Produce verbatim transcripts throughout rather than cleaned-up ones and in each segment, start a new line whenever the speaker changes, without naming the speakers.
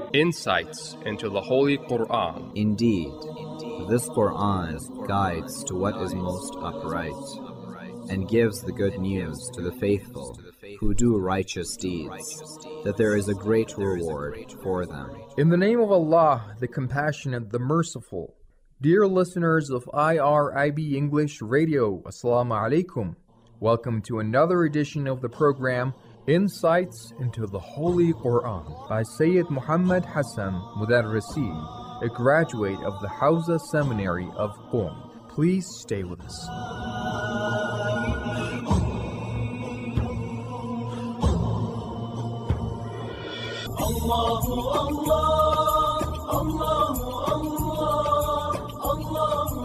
Insights into the Holy Quran.
Indeed, this Quran guides to what is most upright, and gives the good news to the faithful who do righteous deeds, that there is a great reward for them.
In the name of Allah, the Compassionate, the Merciful. Dear listeners of I R I B English Radio, Assalamu alaikum. Welcome to another edition of the program, Insights into the Holy Quran, by Sayyid Muhammad Hassan Mudarrisi, a graduate of the Hausa Seminary of Qom. Please stay with us.
Allahu Allah, Allahu Allah, Allahu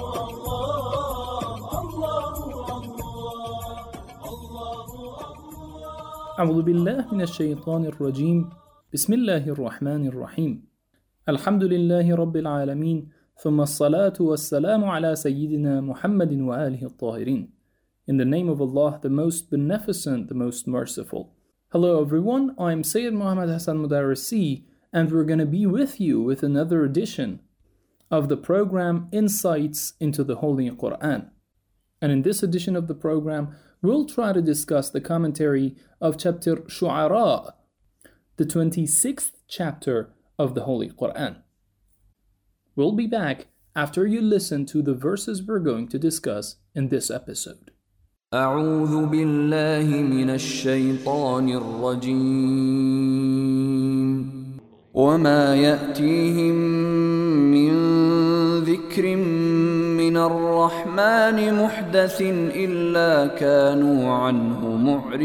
أعوذ بالله من الشيطان الرجيم بسم الله الرحمن الرحيم الحمد لله رب العالمين ثم الصلاة والسلام على سيدنا محمد وآله الطاهرين. In the name of Allah, the most beneficent, the most merciful. Hello everyone, I'm Sayyid Muhammad Hassan Mudarrisi, and we're going to be with you with another edition of the program Insights into the Holy Quran. And in this edition of the program, we'll try to discuss the commentary of chapter Shu'ara, the twenty-sixth chapter of the Holy Quran. We'll be back after you listen to the verses we're going to discuss in this episode.
أعوذ بالله من الشيطان الرجيم وما يأتيهم من ذكر من الرحمن محدث إلا كانوا عنه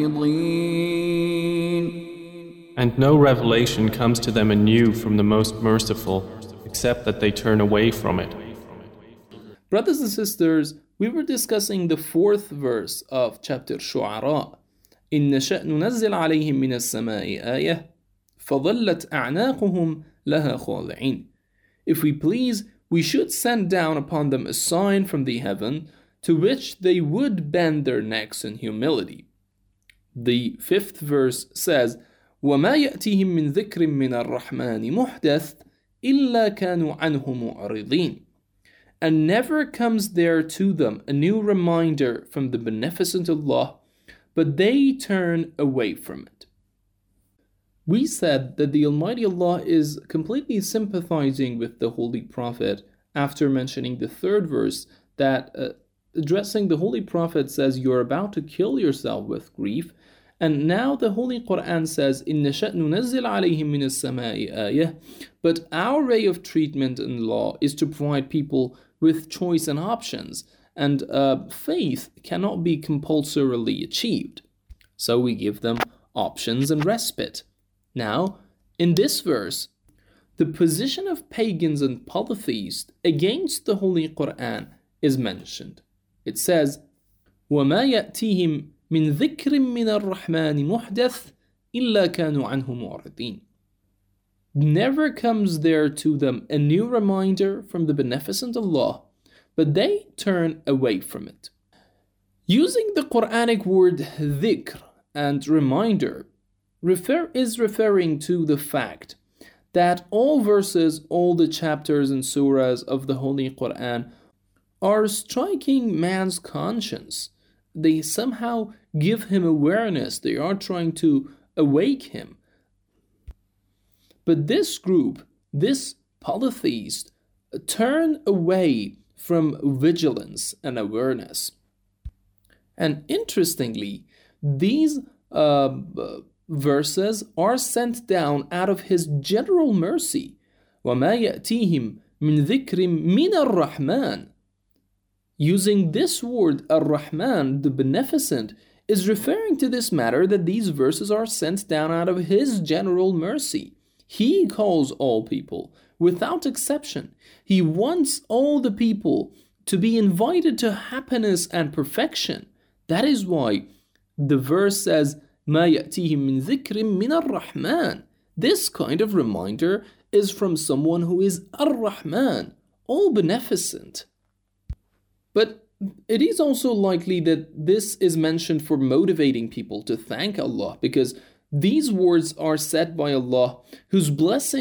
معرضين.
And no revelation comes to them anew from the Most Merciful, except that they turn away from it.
Brothers and sisters, we were discussing the fourth verse of chapter Shu'ara. إن نشأ ننزل عليهم من السماء آية فظلت أعناقهم لها خاضعين. If we please, we should send down upon them a sign from the heaven, to which they would bend their necks in humility. The fifth verse says, وَمَا يَأْتِهِم مِّن ذِكْرٍ مِّنَ الرَّحْمَنِ مُحْدَثٍ إِلَّا كَانُوا عَنْهُ مُعْرِضِينَ. And never comes there to them a new reminder from the beneficent Allah, but they turn away from it. We said that the Almighty Allah is completely sympathizing with the Holy Prophet after mentioning the third verse that uh, addressing the Holy Prophet says you're about to kill yourself with grief. And now the Holy Quran says, إِن نَشَأْ نُنَزِّلْ عَلَيْهِم مِّنَ السَّمَاءِ آيَةً. But our way of treatment in law is to provide people with choice and options, and uh, faith cannot be compulsorily achieved. So we give them options and respite. Now, in this verse, the position of pagans and polytheists against the Holy Quran is mentioned. It says, وَمَا يَأْتِيهِم مِّن ذِكْرٍ مِّنَ الرَّحْمَنِ مُحْدَثٍ إِلَّا كَانُوا عَنْهُ مُعْرِضِينَ. Never comes there to them a new reminder from the beneficent Allah, but they turn away from it. Using the Quranic word dhikr and reminder refer is referring to the fact that all verses, all the chapters and surahs of the Holy Quran are striking man's conscience. They somehow give him awareness. They are trying to awake him. But this group, this polytheist, turn away from vigilance and awareness. And interestingly, these uh, verses are sent down out of His general mercy. وَمَا يَأْتِيهِم مِّن ذِكْرٍ مِّنَ الرَّحْمَنِ. Using this word, Ar-Rahman, the Beneficent, is referring to this matter that these verses are sent down out of His general mercy. He calls all people, without exception. He wants all the people to be invited to happiness and perfection. That is why the verse says, مَا يَأْتِيهِم مِّن ذِكْرٍ مِّنَ الرَّحْمَنِ. This kind of reminder is from someone who is Ar-Rahman, all beneficent. But it is also likely that this is mentioned for motivating people to thank Allah, because these words are said by Allah, whose blessings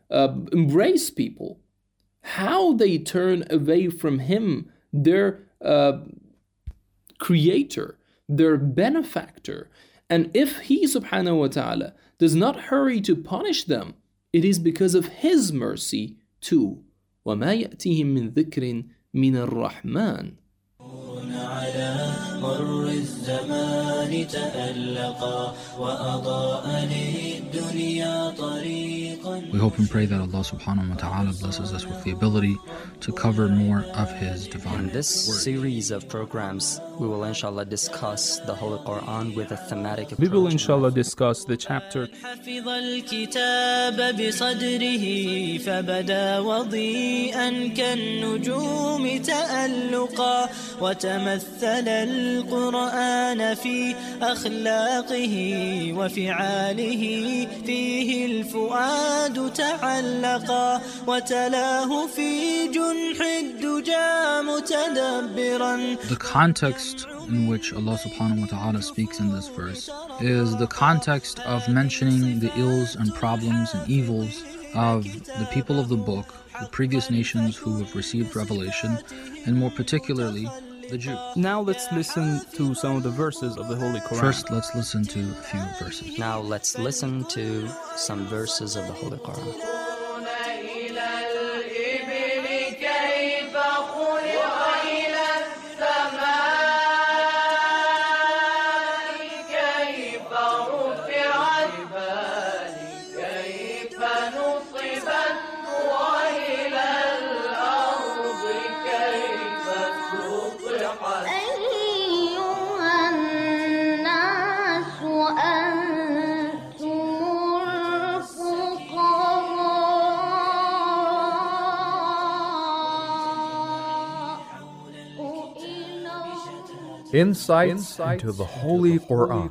uh, embrace people, how they turn away from Him, their uh, creator, their benefactor. And if He subhanahu wa ta'ala does not hurry to punish them, it is because of His mercy too. وَمَا يَأْتِهِم مِّن ذِكْرٍ مِّنَ الرَّحْمَنِ.
على مر الزمان تألقا وأضاء للدنيا طريقا.
We hope and pray that Allah subhanahu wa ta'ala blesses us with the ability to cover more of His divine
In this
word.
series of programs, we will inshallah discuss the Holy Quran with a thematic approach.
We will inshallah discuss the chapter
حفظ الكتاب بصدره فبدا وضيئا كالنجوم تألقا وتمثل القرآن في أخلاقه وفعاله فيه الفؤاد تعلقا وتلاه في جنح الدجى متدبرا.
The context in which Allah subhanahu wa ta'ala speaks in this verse is the context of mentioning the ills and problems and evils of the people of the book, the previous nations who have received revelation, and more particularly the Jews.
Now let's listen to some of the verses of the Holy Quran.
First, let's listen to a few verses.
Now let's listen to some verses of the Holy Quran.
Insights into the Holy Quran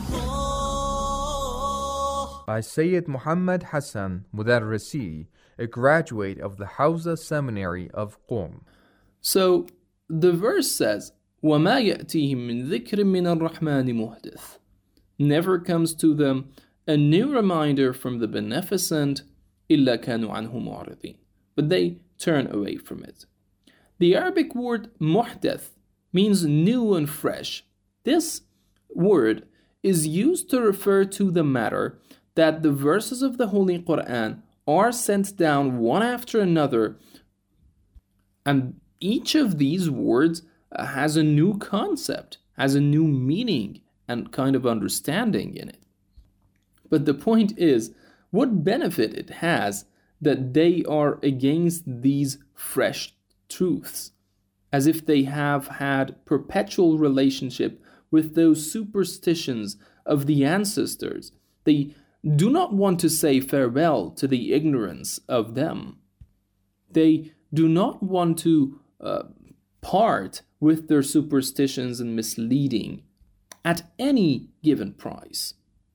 by Sayyid Muhammad Hassan Mudarrisi, a graduate of the Hawza Seminary of Qom.
So the verse says, وَمَا يَأْتِيهِم مِّن ذِكْرٍ مِّنَ الرَّحْمَنِ مُحْدَثٍ. Never comes to them a new reminder from the Beneficent, إِلَّا كَانُوا عَنْهُ مُعْرِضِينَ. But they turn away from it. The Arabic word muhdath means new and fresh. This word is used to refer to the matter that the verses of the Holy Quran are sent down one after another, and each of these words has a new concept, has a new meaning and kind of understanding in it. But the point is, what benefit it has that they are against these fresh truths, as if they have had perpetual relationship with those superstitions of the ancestors. They do not want to say farewell to the ignorance of them. They do not want to uh, part with their superstitions and misleading at any given price.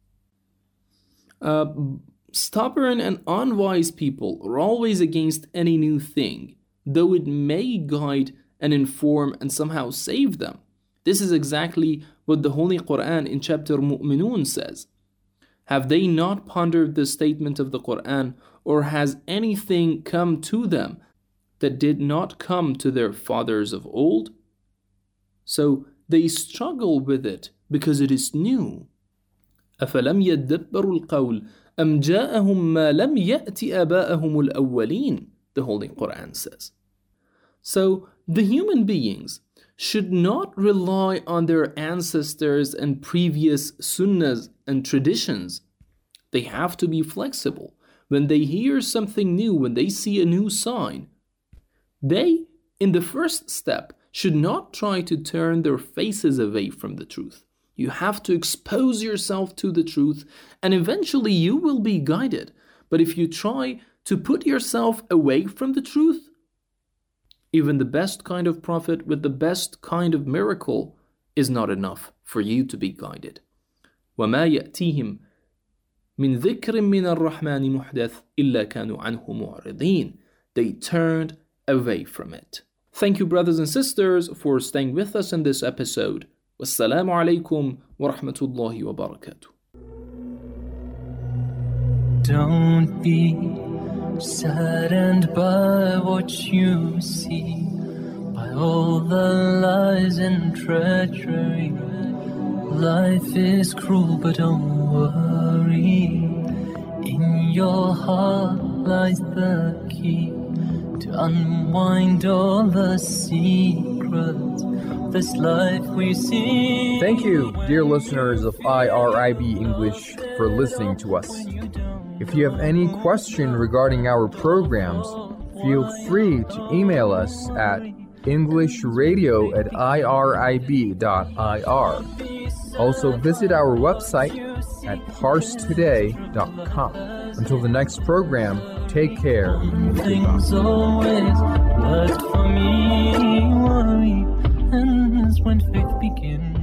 Uh, stubborn and unwise people are always against any new thing, though it may guide and inform and somehow save them. This is exactly what the Holy Quran in chapter Mu'minun says. Have they not pondered the statement of the Quran, or has anything come to them that did not come to their fathers of old? So they struggle with it because it is new. أَفَلَمْ يَدَّبَّرُوا الْقَوْلِ أَمْ جَاءَهُمْ مَا لَمْ يَأْتِ آبَاءَهُمُ الْأَوَّلِينَ, the Holy Quran says. So the human beings should not rely on their ancestors and previous sunnahs and traditions. They have to be flexible. When they hear something new, when they see a new sign, they, in the first step, should not try to turn their faces away from the truth. You have to expose yourself to the truth, and eventually you will be guided. But if you try to put yourself away from the truth, even the best kind of prophet with the best kind of miracle is not enough for you to be guided. وَمَا يَأْتِيهِمْ مِنْ ذِكْرٍ مِّنَ الرَّحْمَنِ مُحْدَثٍ إِلَّا كَانُوا عَنْهُ مُعْرِضِينَ. They turned away from it. Thank you, brothers and sisters, for staying with us in this episode. Wassalamu alaikum wa rahmatullahi wa barakatuh.
Don't be
saddened by what you see, by all the lies and treachery. Life is cruel, but don't worry. In your heart lies the key to unwind all the secrets of this life we see.
Thank you, dear listeners of I R I B English, for listening to us. If you have any question regarding our programs, feel free to email us at englishradio at irib dot I R. Also visit our website at parse today dot com. Until the next program, take care.
Things always worked for me. Worry ends when faith begins.